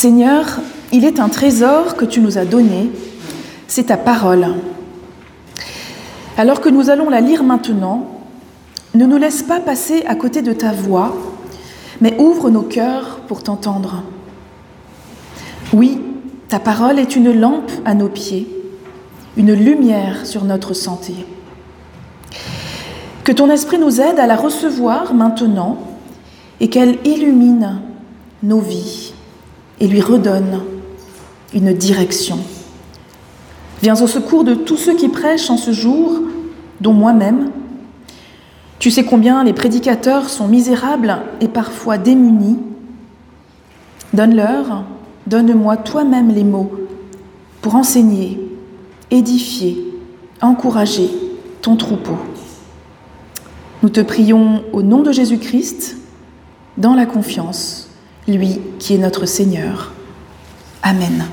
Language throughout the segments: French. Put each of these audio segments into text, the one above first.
Seigneur, il est un trésor que tu nous as donné, c'est ta parole. Alors que nous allons la lire maintenant, ne nous laisse pas passer à côté de ta voix, mais ouvre nos cœurs pour t'entendre. Oui, ta parole est une lampe à nos pieds, une lumière sur notre sentier. Que ton esprit nous aide à la recevoir maintenant et qu'elle illumine nos vies et lui redonne une direction. Viens au secours de tous ceux qui prêchent en ce jour, dont moi-même. Tu sais combien les prédicateurs sont misérables et parfois démunis. Donne-leur, donne-moi toi-même les mots pour enseigner, édifier, encourager ton troupeau. Nous te prions au nom de Jésus-Christ, dans la confiance, lui qui est notre Seigneur. Amen.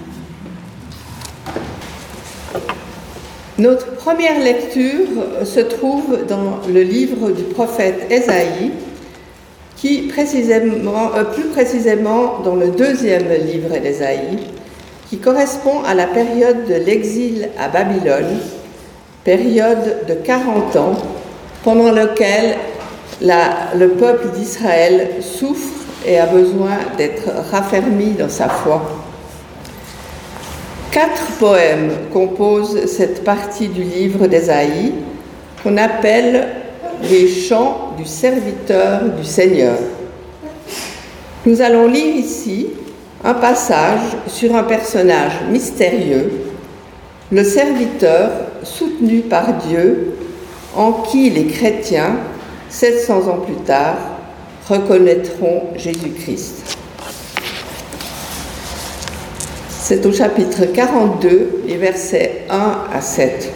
Notre première lecture se trouve dans le livre du prophète Ésaïe, plus précisément dans le deuxième livre d'Ésaïe, qui correspond à la période de l'exil à Babylone, période de 40 ans, pendant laquelle le peuple d'Israël souffre et a besoin d'être raffermi dans sa foi. 4 poèmes composent cette partie du livre d'Ésaïe qu'on appelle les chants du serviteur du Seigneur. Nous allons lire ici un passage sur un personnage mystérieux, le serviteur soutenu par Dieu, en qui les chrétiens, 700 ans plus tard, reconnaîtront Jésus-Christ. C'est au chapitre 42, les versets 1 à 7.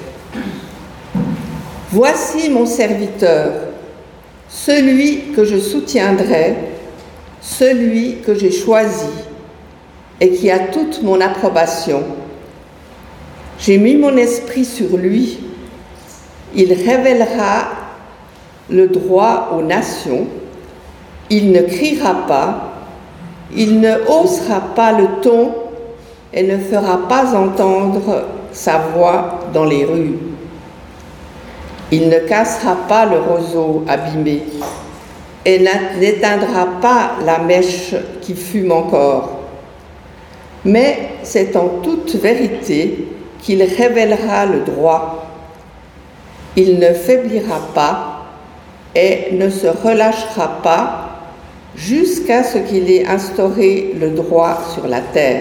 « Voici mon serviteur, celui que je soutiendrai, celui que j'ai choisi et qui a toute mon approbation. J'ai mis mon esprit sur lui. Il révélera le droit aux nations. Il ne criera pas, il ne haussera pas le ton et ne fera pas entendre sa voix dans les rues. Il ne cassera pas le roseau abîmé et n'éteindra pas la mèche qui fume encore. Mais c'est en toute vérité qu'il révélera le droit. Il ne faiblira pas et ne se relâchera pas jusqu'à ce qu'il ait instauré le droit sur la terre.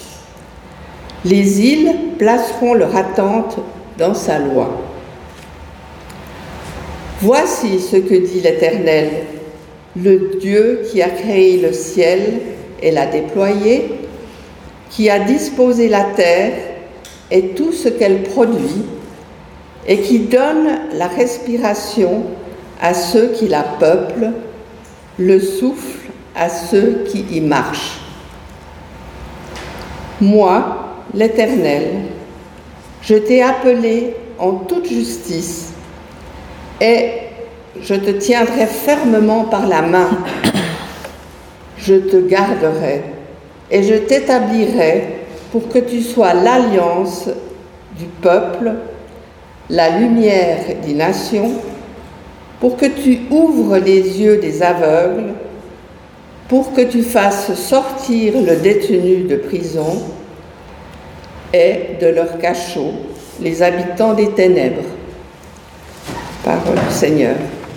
Les îles placeront leur attente dans sa loi. Voici ce que dit l'Éternel, le Dieu qui a créé le ciel et l'a déployé, qui a disposé la terre et tout ce qu'elle produit, et qui donne la respiration à ceux qui la peuplent, le souffle à ceux qui y marchent. Moi, l'Éternel, je t'ai appelé en toute justice et je te tiendrai fermement par la main. Je te garderai et je t'établirai pour que tu sois l'alliance du peuple, la lumière des nations, pour que tu ouvres les yeux des aveugles, pour que tu fasses sortir le détenu de prison et de leur cachot les habitants des ténèbres. Parole du Seigneur.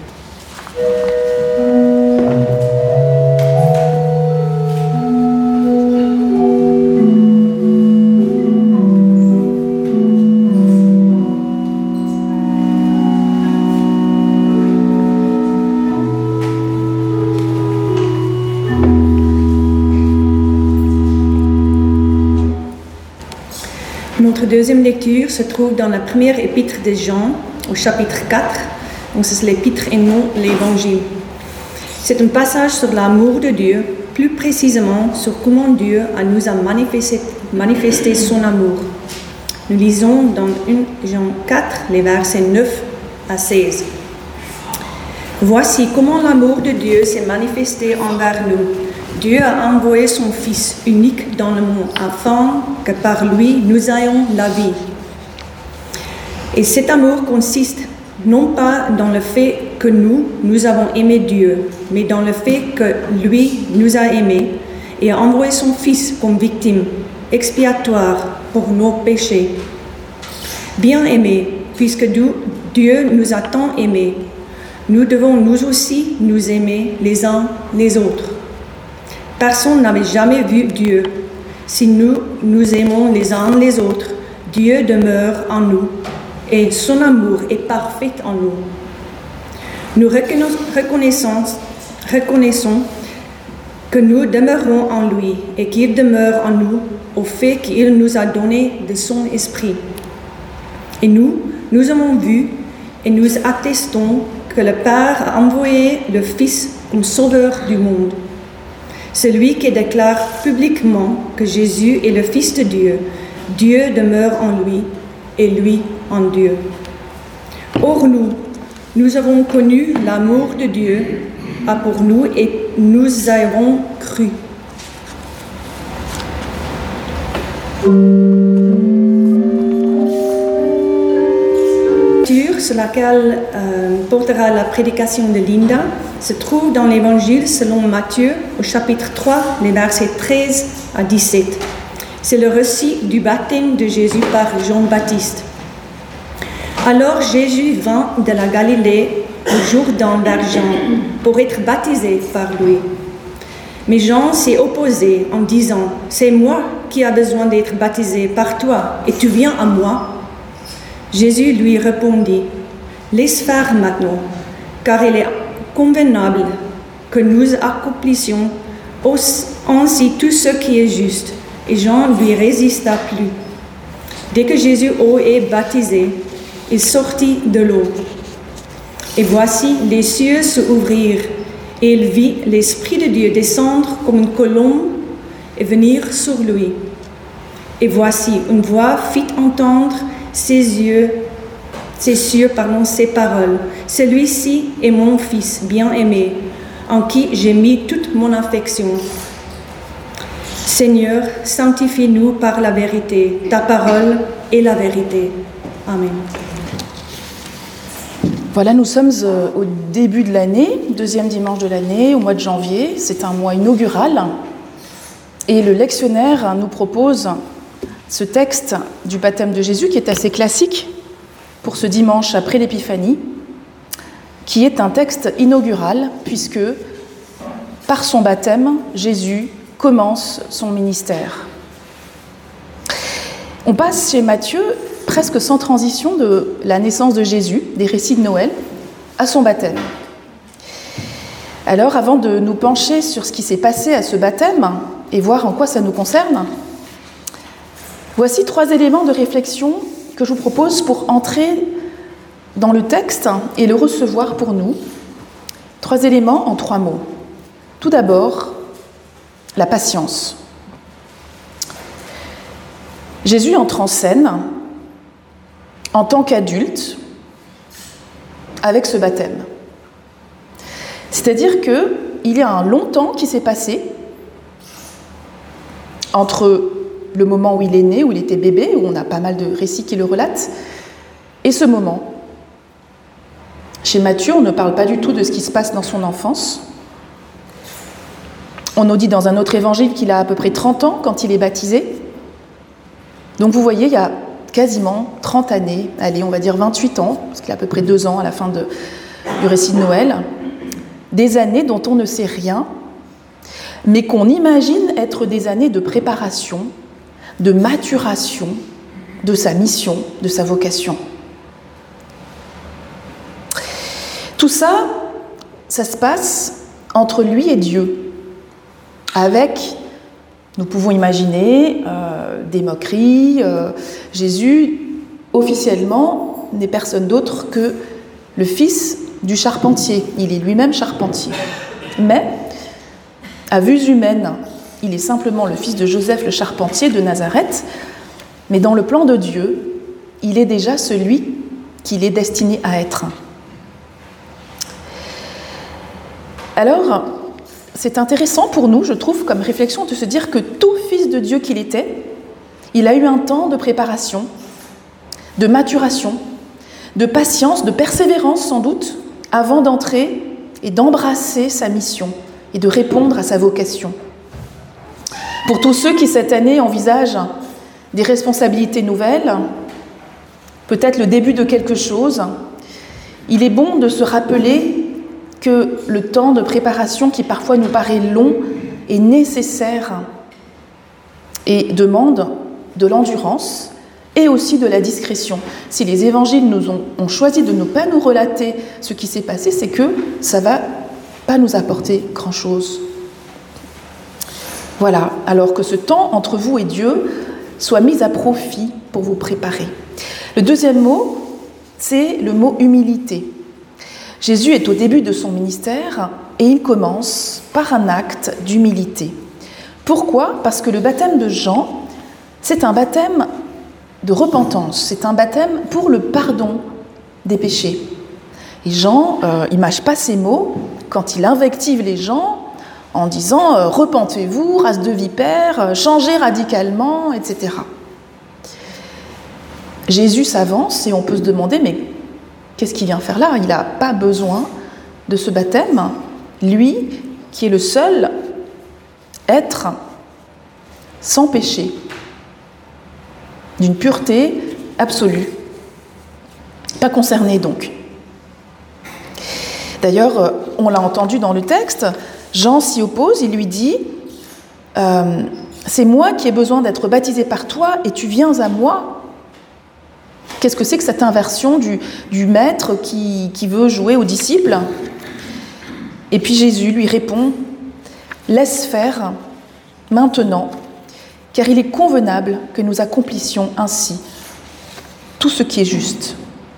Notre deuxième lecture se trouve dans la première épître de Jean, au chapitre 4. Donc c'est l'épître et non l'évangile. C'est un passage sur l'amour de Dieu, plus précisément sur comment Dieu nous a manifesté son amour. Nous lisons dans 1 Jean 4, les versets 9 à 16. Voici comment l'amour de Dieu s'est manifesté envers nous. Dieu a envoyé son Fils unique dans le monde afin que par lui nous ayons la vie. Et cet amour consiste non pas dans le fait que nous avons aimé Dieu, mais dans le fait que lui nous a aimés et a envoyé son Fils comme victime expiatoire pour nos péchés. Bien aimés, puisque Dieu nous a tant aimés, nous devons nous aussi nous aimer les uns les autres. Personne n'avait jamais vu Dieu. Si nous nous aimons les uns les autres, Dieu demeure en nous et son amour est parfait en nous. Nous reconnaissons que nous demeurons en lui et qu'il demeure en nous au fait qu'il nous a donné de son esprit. Et nous avons vu et nous attestons que le Père a envoyé le Fils comme sauveur du monde. Celui qui déclare publiquement que Jésus est le Fils de Dieu, Dieu demeure en lui et lui en Dieu. Or nous avons connu l'amour de Dieu pour nous et nous avons cru. Sur laquelle portera la prédication de Linda se trouve dans l'Évangile selon Matthieu au chapitre 3, les versets 13 à 17. C'est le récit du baptême de Jésus par Jean-Baptiste. Alors Jésus vint de la Galilée au Jourdain vers Jean pour être baptisé par lui. Mais Jean s'est opposé en disant « C'est moi qui ai besoin d'être baptisé par toi et tu viens à moi ?» Jésus lui répondit « Laisse faire maintenant, car il est convenable que nous accomplissions ainsi tout ce qui est juste. » Et Jean lui résista plus. Dès que Jésus est baptisé, il sortit de l'eau. Et voici, les cieux se ouvrirent, et il vit l'Esprit de Dieu descendre comme une colombe et venir sur lui. Et voici, une voix fit entendre ces paroles. Celui-ci est mon Fils bien-aimé, en qui j'ai mis toute mon affection. Seigneur, sanctifie-nous par la vérité. Ta parole est la vérité. Amen. Voilà, nous sommes au début de l'année, deuxième dimanche de l'année, au mois de janvier. C'est un mois inaugural. Et le lectionnaire nous propose ce texte du baptême de Jésus qui est assez classique pour ce dimanche après l'Épiphanie, qui est un texte inaugural puisque par son baptême, Jésus commence son ministère. On passe chez Matthieu presque sans transition de la naissance de Jésus, des récits de Noël, à son baptême. Alors, avant de nous pencher sur ce qui s'est passé à ce baptême et voir en quoi ça nous concerne, voici 3 éléments de réflexion que je vous propose pour entrer dans le texte et le recevoir pour nous. 3 éléments en 3 mots. Tout d'abord, la patience. Jésus entre en scène en tant qu'adulte avec ce baptême. C'est-à-dire qu'il y a un long temps qui s'est passé entre le moment où il est né, où il était bébé, où on a pas mal de récits qui le relatent, et ce moment. Chez Matthieu, on ne parle pas du tout de ce qui se passe dans son enfance. On nous dit dans un autre évangile qu'il a à peu près 30 ans quand il est baptisé. Donc vous voyez, il y a quasiment 30 années, allez, on va dire 28 ans, parce qu'il a à peu près 2 ans à la fin du récit de Noël, des années dont on ne sait rien, mais qu'on imagine être des années de préparation, de maturation de sa mission, de sa vocation. Tout ça, ça se passe entre lui et Dieu, avec, nous pouvons imaginer, des moqueries. Jésus, officiellement, n'est personne d'autre que le fils du charpentier. Il est lui-même charpentier. Mais, à vues humaines, il est simplement le fils de Joseph le charpentier de Nazareth, mais dans le plan de Dieu, il est déjà celui qu'il est destiné à être. Alors, c'est intéressant pour nous, je trouve, comme réflexion, de se dire que tout fils de Dieu qu'il était, il a eu un temps de préparation, de maturation, de patience, de persévérance sans doute, avant d'entrer et d'embrasser sa mission et de répondre à sa vocation. Pour tous ceux qui, cette année, envisagent des responsabilités nouvelles, peut-être le début de quelque chose, il est bon de se rappeler que le temps de préparation qui parfois nous paraît long est nécessaire et demande de l'endurance et aussi de la discrétion. Si les évangiles ont choisi de ne pas nous relater ce qui s'est passé, c'est que ça ne va pas nous apporter grand-chose. Voilà, alors que ce temps entre vous et Dieu soit mis à profit pour vous préparer. Le deuxième mot, c'est le mot humilité. Jésus est au début de son ministère et il commence par un acte d'humilité. Pourquoi ? Parce que le baptême de Jean, c'est un baptême de repentance, c'est un baptême pour le pardon des péchés. Et Jean, il ne mâche pas ses mots quand il invective les gens en disant « repentez-vous, race de vipères, changez radicalement, etc. » Jésus s'avance et on peut se demander « mais qu'est-ce qu'il vient faire là ? Il n'a pas besoin de ce baptême, lui qui est le seul être sans péché, d'une pureté absolue, pas concerné donc. » D'ailleurs, on l'a entendu dans le texte, Jean s'y oppose, il lui dit « C'est moi qui ai besoin d'être baptisé par toi et tu viens à moi ». Qu'est-ce que c'est que cette inversion du maître qui veut jouer aux disciples ? Et puis Jésus lui répond « Laisse faire maintenant, car il est convenable que nous accomplissions ainsi tout ce qui est juste. »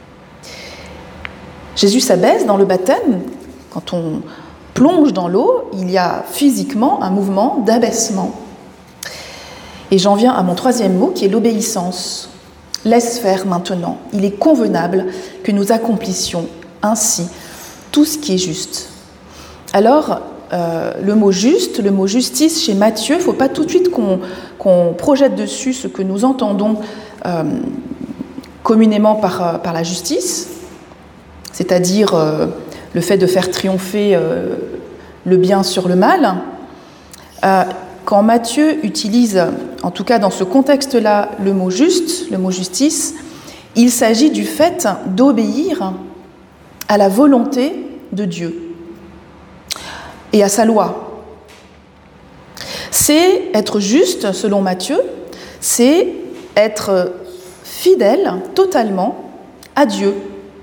Jésus s'abaisse dans le baptême. Quand on plonge dans l'eau, il y a physiquement un mouvement d'abaissement. Et j'en viens à mon troisième mot, qui est l'obéissance. Laisse faire maintenant. Il est convenable que nous accomplissions ainsi tout ce qui est juste. Alors, le mot juste, le mot justice chez Matthieu, il ne faut pas tout de suite qu'on projette dessus ce que nous entendons communément par la justice, c'est-à-dire le fait de faire triompher le bien sur le mal. Quand Matthieu utilise, en tout cas dans ce contexte-là, le mot juste, le mot justice, il s'agit du fait d'obéir à la volonté de Dieu et à sa loi. C'est être juste, selon Matthieu, c'est être fidèle totalement à Dieu.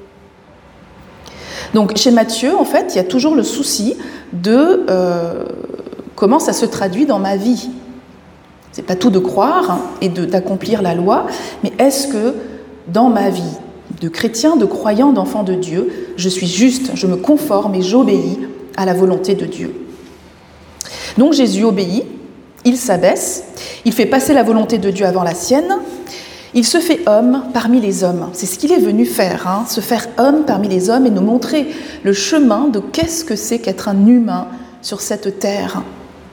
Donc chez Matthieu, en fait, il y a toujours le souci de comment ça se traduit dans ma vie. C'est pas tout de croire et d'accomplir la loi, mais est-ce que dans ma vie de chrétien, de croyant, d'enfant de Dieu, je suis juste, je me conforme et j'obéis à la volonté de Dieu. Donc Jésus obéit, il s'abaisse, il fait passer la volonté de Dieu avant la sienne, il se fait homme parmi les hommes. C'est ce qu'il est venu faire, se faire homme parmi les hommes et nous montrer le chemin de qu'est-ce que c'est qu'être un humain sur cette terre.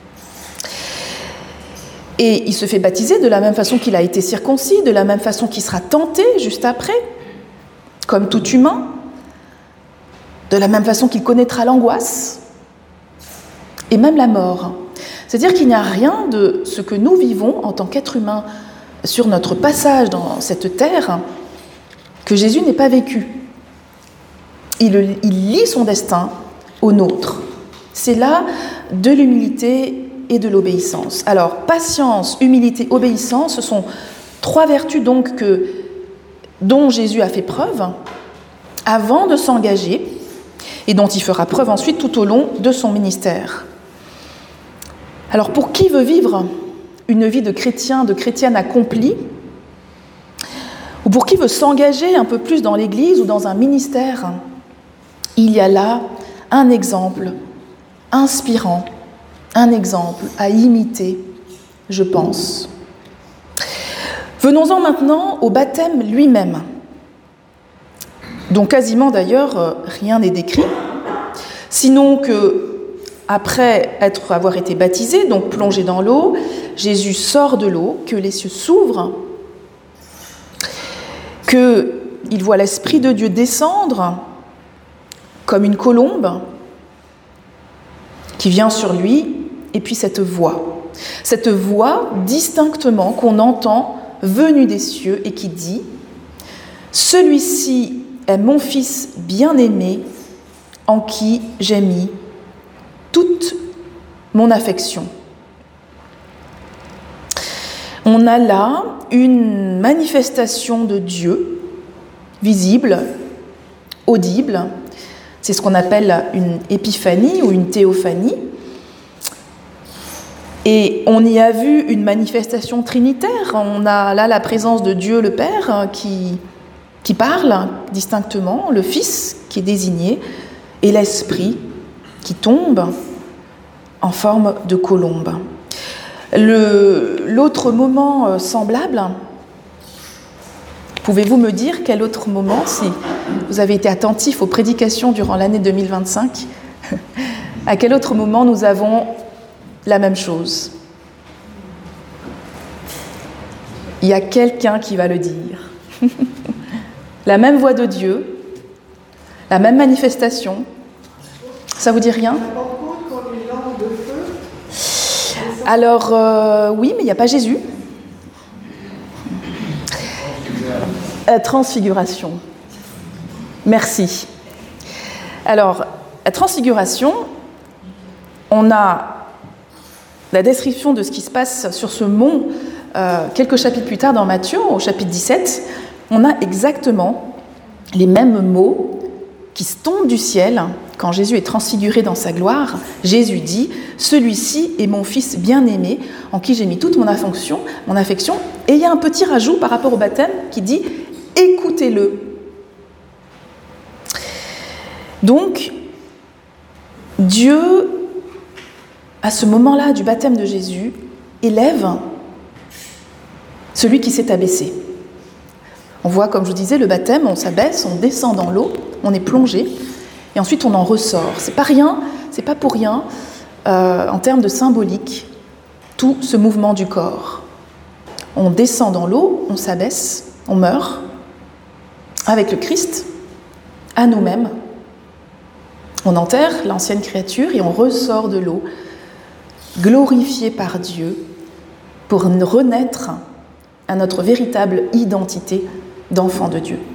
Et il se fait baptiser de la même façon qu'il a été circoncis, de la même façon qu'il sera tenté juste après, comme tout humain, de la même façon qu'il connaîtra l'angoisse et même la mort. C'est-à-dire qu'il n'y a rien de ce que nous vivons en tant qu'être humain sur notre passage dans cette terre que Jésus n'ait pas vécu. Il lie son destin au nôtre. C'est là de l'humilité et de l'obéissance. Alors, patience, humilité, obéissance, ce sont trois vertus donc dont Jésus a fait preuve avant de s'engager et dont il fera preuve ensuite tout au long de son ministère. Alors, pour qui veut vivre une vie de chrétien, de chrétienne accomplie, ou pour qui veut s'engager un peu plus dans l'Église ou dans un ministère, il y a là un exemple inspirant, un exemple à imiter, je pense. Venons-en maintenant au baptême lui-même, dont quasiment d'ailleurs rien n'est décrit, sinon que après avoir été baptisé, donc plongé dans l'eau, Jésus sort de l'eau, que les cieux s'ouvrent, qu'il voit l'Esprit de Dieu descendre comme une colombe qui vient sur lui, et puis cette voix distinctement qu'on entend venue des cieux et qui dit « Celui-ci est mon Fils bien-aimé, en qui j'ai mis toute mon affection. » On a là une manifestation de Dieu, visible, audible. C'est ce qu'on appelle une épiphanie ou une théophanie. Et on y a vu une manifestation trinitaire. On a là la présence de Dieu le Père qui parle distinctement, le Fils qui est désigné, et l'Esprit qui tombe en forme de colombe. L'autre moment semblable, pouvez-vous me dire quel autre moment, si vous avez été attentif aux prédications durant l'année 2025, à quel autre moment nous avons la même chose? Il y a quelqu'un qui va le dire. La même voix de Dieu, la même manifestation. Ça vous dit rien? Alors, oui, mais il n'y a pas Jésus. Transfiguration. Merci. Alors, la transfiguration, on a la description de ce qui se passe sur ce mont quelques chapitres plus tard dans Matthieu, au chapitre 17. On a exactement les mêmes mots qui se tombent du ciel. Quand Jésus est transfiguré dans sa gloire, Jésus dit « Celui-ci est mon Fils bien-aimé, en qui j'ai mis toute mon affection. » Et il y a un petit rajout par rapport au baptême qui dit « Écoutez-le ». Donc, Dieu, à ce moment-là du baptême de Jésus, élève celui qui s'est abaissé. On voit, comme je vous disais, le baptême, on s'abaisse, on descend dans l'eau, on est plongé, et ensuite on en ressort. C'est pas rien, c'est pas pour rien, en termes de symbolique, tout ce mouvement du corps. On descend dans l'eau, on s'abaisse, on meurt, avec le Christ, à nous-mêmes. On enterre l'ancienne créature et on ressort de l'eau, glorifié par Dieu, pour renaître à notre véritable identité d'enfant de Dieu.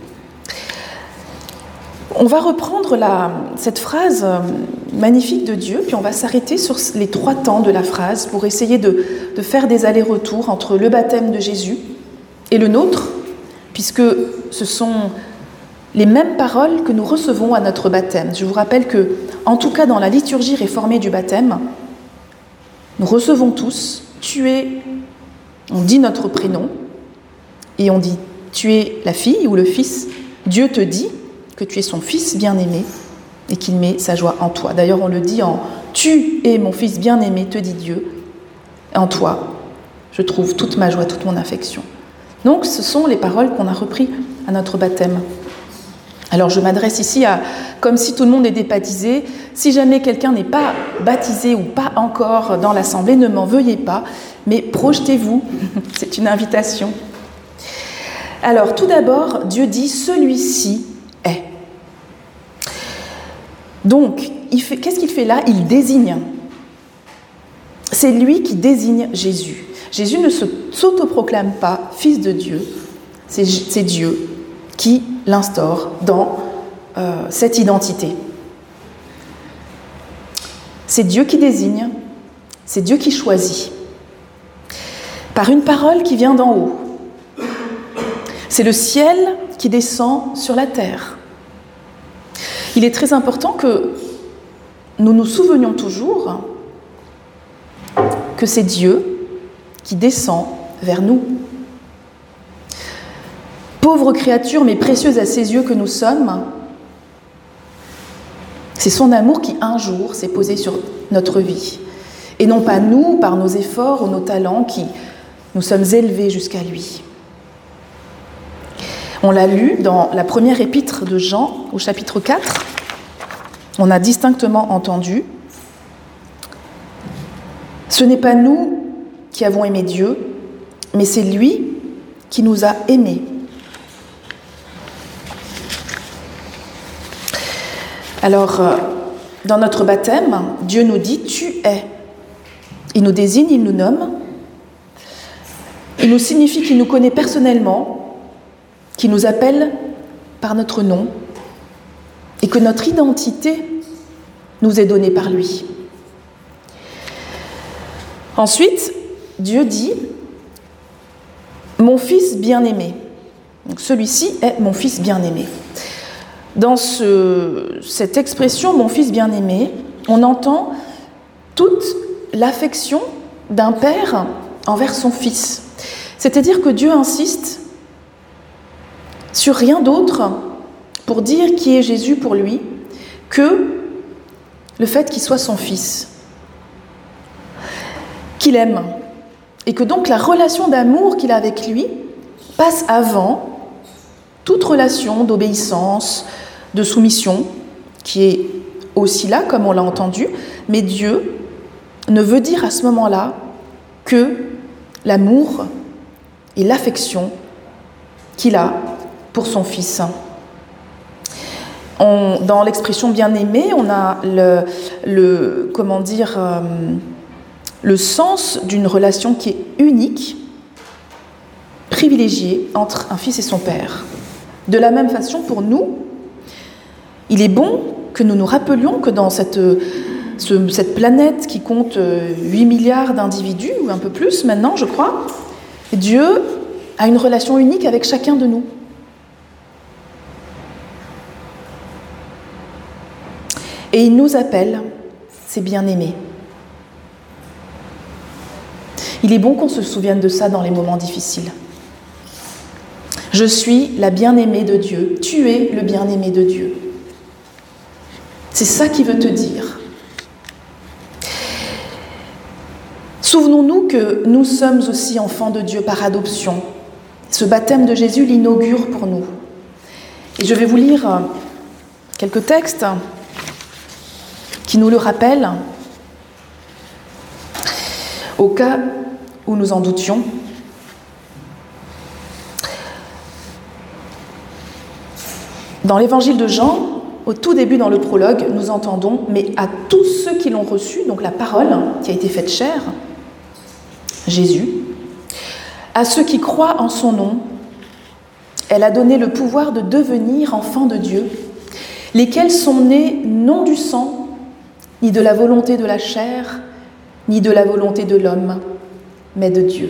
On va reprendre cette phrase magnifique de Dieu, puis on va s'arrêter sur les 3 temps de la phrase pour essayer de faire des allers-retours entre le baptême de Jésus et le nôtre, puisque ce sont les mêmes paroles que nous recevons à notre baptême. Je vous rappelle que, en tout cas dans la liturgie réformée du baptême, nous recevons tous « Tu es », on dit notre prénom, et on dit « Tu es la fille ou le fils », Dieu te dit que tu es son fils bien-aimé et qu'il met sa joie en toi. D'ailleurs, on le dit en « Tu es mon fils bien-aimé », te dit Dieu, en toi, je trouve toute ma joie, toute mon affection. Donc, ce sont les paroles qu'on a reprises à notre baptême. Alors, je m'adresse ici comme si tout le monde était baptisé. Si jamais quelqu'un n'est pas baptisé ou pas encore dans l'assemblée, ne m'en veuillez pas, mais projetez-vous, c'est une invitation. Alors, tout d'abord, Dieu dit « Celui-ci est ». Donc, qu'est-ce qu'il fait là? Il désigne. C'est lui qui désigne Jésus. Jésus ne s'autoproclame pas fils de Dieu, c'est Dieu qui l'instaure dans cette identité. C'est Dieu qui désigne, c'est Dieu qui choisit. Par une parole qui vient d'en haut. C'est le ciel qui descend sur la terre. Il est très important que nous nous souvenions toujours que c'est Dieu qui descend vers nous. Pauvres créatures, mais précieuses à ses yeux que nous sommes, c'est son amour qui, un jour, s'est posé sur notre vie. Et non pas nous, par nos efforts ou nos talents, qui nous sommes élevés jusqu'à lui. On l'a lu dans la première épître de Jean, au chapitre 4. On a distinctement entendu Ce n'est pas nous qui avons aimé Dieu, mais c'est lui qui nous a aimés. Alors, dans notre baptême, Dieu nous dit « tu es ». Il nous désigne, il nous nomme. Il nous signifie qu'il nous connaît personnellement, qu'il nous appelle par notre nom et que notre identité nous est donnée par lui. Ensuite, Dieu dit « mon fils bien-aimé ». Donc celui-ci est mon fils bien-aimé. Dans cette expression « mon fils bien-aimé », on entend toute l'affection d'un père envers son fils. C'est-à-dire que Dieu insiste sur rien d'autre pour dire qui est Jésus pour lui que le fait qu'il soit son fils, qu'il aime, et que donc la relation d'amour qu'il a avec lui passe avant toute relation d'obéissance, de soumission, qui est aussi là, comme on l'a entendu, mais Dieu ne veut dire à ce moment-là que l'amour et l'affection qu'il a pour son fils. Dans l'expression bien-aimé, on a le sens d'une relation qui est unique, privilégiée entre un fils et son père. De la même façon, pour nous, il est bon que nous nous rappelions que dans cette planète qui compte 8 milliards d'individus, ou un peu plus maintenant, je crois, Dieu a une relation unique avec chacun de nous. Et il nous appelle ses bien-aimés. Il est bon qu'on se souvienne de ça dans les moments difficiles. Je suis la bien-aimée de Dieu. Tu es le bien-aimé de Dieu. C'est ça qu'il veut te dire. Souvenons-nous que nous sommes aussi enfants de Dieu par adoption. Ce baptême de Jésus l'inaugure pour nous. Et je vais vous lire quelques textes qui nous le rappellent, au cas où nous en doutions. Dans l'évangile de Jean, au tout début dans le prologue, nous entendons « Mais à tous ceux qui l'ont reçu », donc la parole qui a été faite chair, Jésus, à ceux qui croient en son nom, elle a donné le pouvoir de devenir enfants de Dieu, lesquels sont nés non du sang, ni de la volonté de la chair, ni de la volonté de l'homme, mais de Dieu.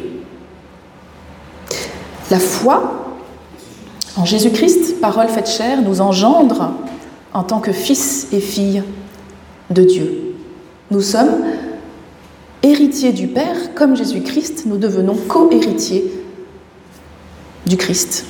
La foi en Jésus-Christ, parole faite chair, nous engendre en tant que fils et filles de Dieu. Nous sommes héritiers du Père, comme Jésus-Christ, nous devenons co-héritiers du Christ.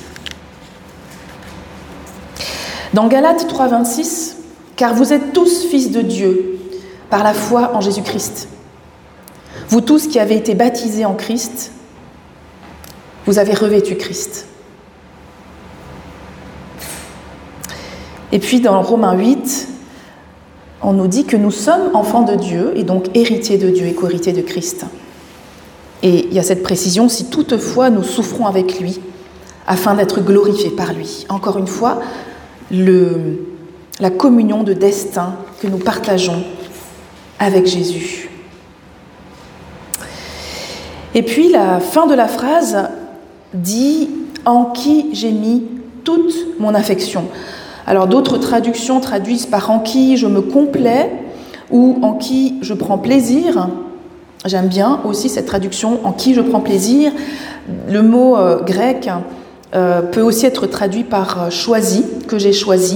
Dans Galates 3,26, « Car vous êtes tous fils de Dieu, par la foi en Jésus-Christ. Vous tous qui avez été baptisés en Christ, vous avez revêtu Christ. » Et puis dans Romains 8, on nous dit que nous sommes enfants de Dieu et donc héritiers de Dieu et co-héritiers de Christ. Et il y a cette précision, si toutefois nous souffrons avec lui, afin d'être glorifiés par lui. Encore une fois, la communion de destin que nous partageons avec Jésus. Et puis la fin de la phrase dit « En qui j'ai mis toute mon affection ». Alors d'autres traductions traduisent par « en qui je me complais » ou « en qui je prends plaisir ». J'aime bien aussi cette traduction « en qui je prends plaisir ». Le mot grec peut aussi être traduit par « choisi », que j'ai choisi.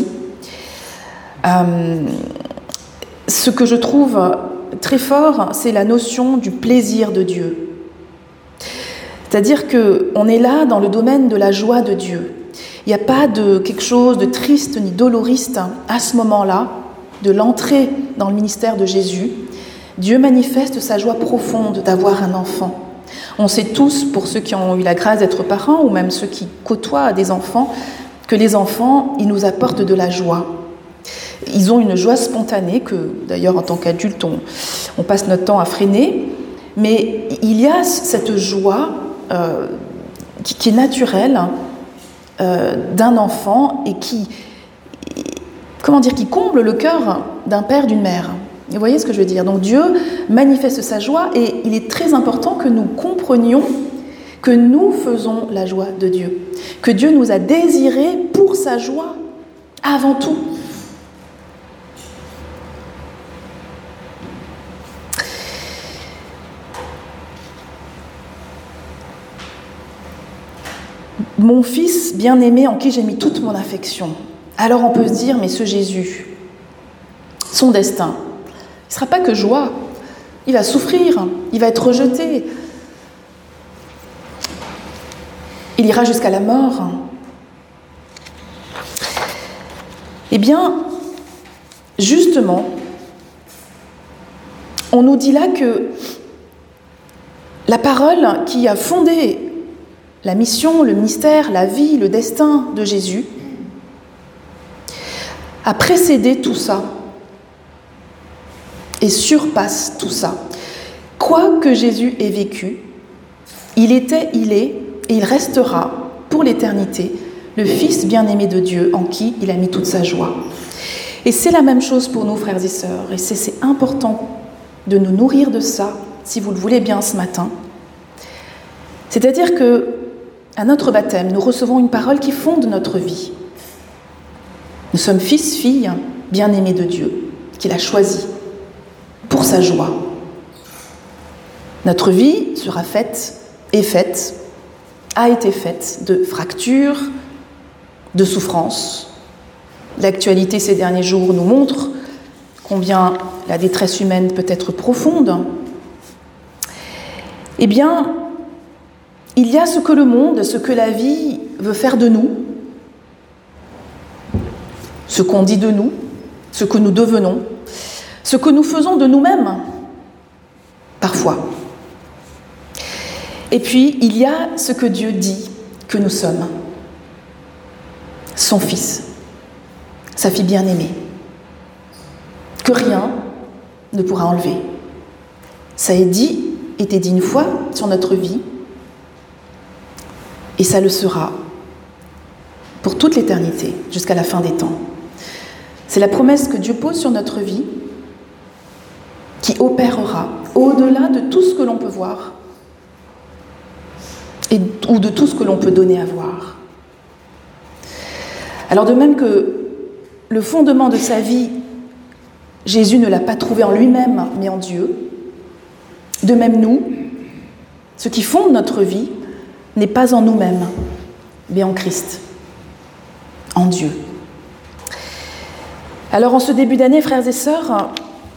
Ce que je trouve très fort, c'est la notion du plaisir de Dieu. C'est-à-dire qu'on est là dans le domaine de la joie de Dieu. Il n'y a pas de quelque chose de triste ni doloriste à ce moment-là, de l'entrée dans le ministère de Jésus. Dieu manifeste sa joie profonde d'avoir un enfant. On sait tous, pour ceux qui ont eu la grâce d'être parents, ou même ceux qui côtoient des enfants, que les enfants, ils nous apportent de la joie. Ils ont une joie spontanée que, d'ailleurs, en tant qu'adultes, on passe notre temps à freiner. Mais il y a cette joie qui est naturelle d'un enfant et qui comble le cœur d'un père, d'une mère. Vous voyez ce que je veux dire? Donc Dieu manifeste sa joie et il est très important que nous comprenions que nous faisons la joie de Dieu, que Dieu nous a désirés pour sa joie avant tout. Mon fils bien-aimé en qui j'ai mis toute mon affection. Alors on peut se dire, mais ce Jésus, son destin, il ne sera pas que joie, il va souffrir, il va être rejeté, il ira jusqu'à la mort. Eh bien, justement, on nous dit là que la parole qui a fondé la mission, le mystère, la vie, le destin de Jésus a précédé tout ça et surpasse tout ça. Quoi que Jésus ait vécu, il était, il est et il restera pour l'éternité le Fils bien-aimé de Dieu en qui il a mis toute sa joie. Et c'est la même chose pour nous, frères et sœurs, et c'est important de nous nourrir de ça, si vous le voulez bien ce matin. C'est-à-dire que à notre baptême, nous recevons une parole qui fonde notre vie. Nous sommes fils, filles, bien-aimés de Dieu, qu'il a choisis pour sa joie. Notre vie sera faite, a été faite de fractures, de souffrances. L'actualité ces derniers jours nous montre combien la détresse humaine peut être profonde. Eh bien, il y a ce que le monde, ce que la vie veut faire de nous, ce qu'on dit de nous, ce que nous devenons, ce que nous faisons de nous-mêmes, parfois. Et puis, il y a ce que Dieu dit que nous sommes, son Fils, sa fille bien-aimée, que rien ne pourra enlever. Ça été dit une fois sur notre vie, et ça le sera pour toute l'éternité, jusqu'à la fin des temps. C'est la promesse que Dieu pose sur notre vie, qui opérera au-delà de tout ce que l'on peut voir, ou de tout ce que l'on peut donner à voir. Alors de même que le fondement de sa vie, Jésus ne l'a pas trouvé en lui-même, mais en Dieu, de même nous, ce qui fonde notre vie n'est pas en nous-mêmes, mais en Christ, en Dieu. Alors en ce début d'année, frères et sœurs,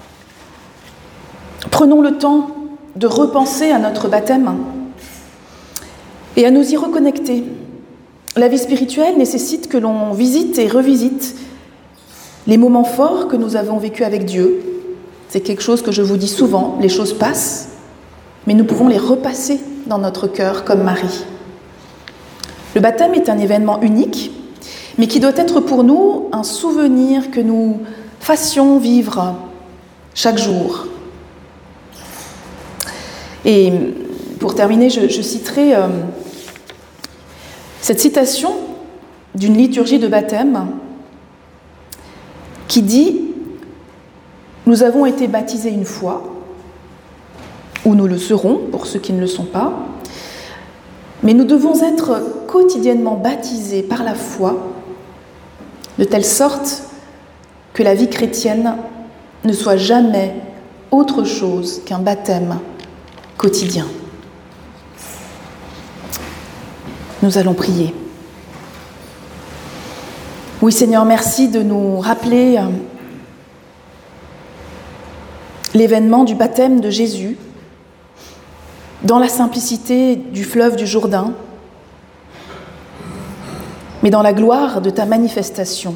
prenons le temps de repenser à notre baptême et à nous y reconnecter. La vie spirituelle nécessite que l'on visite et revisite les moments forts que nous avons vécus avec Dieu. C'est quelque chose que je vous dis souvent, les choses passent, mais nous pouvons les repasser dans notre cœur comme Marie. Le baptême est un événement unique, mais qui doit être pour nous un souvenir que nous fassions vivre chaque jour. Et pour terminer, je citerai cette citation d'une liturgie de baptême qui dit « Nous avons été baptisés une fois, ou nous le serons pour ceux qui ne le sont pas, mais nous devons être quotidiennement baptisés par la foi, de telle sorte que la vie chrétienne ne soit jamais autre chose qu'un baptême quotidien. » Nous allons prier. Oui, Seigneur, merci de nous rappeler l'événement du baptême de Jésus dans la simplicité du fleuve du Jourdain, mais dans la gloire de ta manifestation.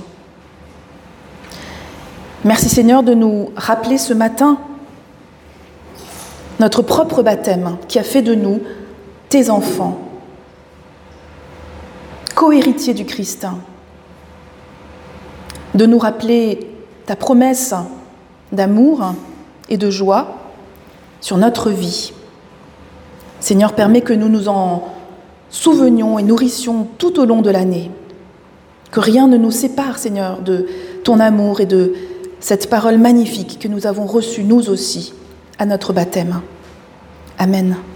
Merci, Seigneur, de nous rappeler ce matin notre propre baptême qui a fait de nous tes enfants, co-héritiers du Christ, de nous rappeler ta promesse d'amour et de joie sur notre vie Seigneur, permets que nous nous en souvenions et nourrissions tout au long de l'année. Que rien ne nous sépare, Seigneur, de ton amour et de cette parole magnifique que nous avons reçue, nous aussi, à notre baptême. Amen.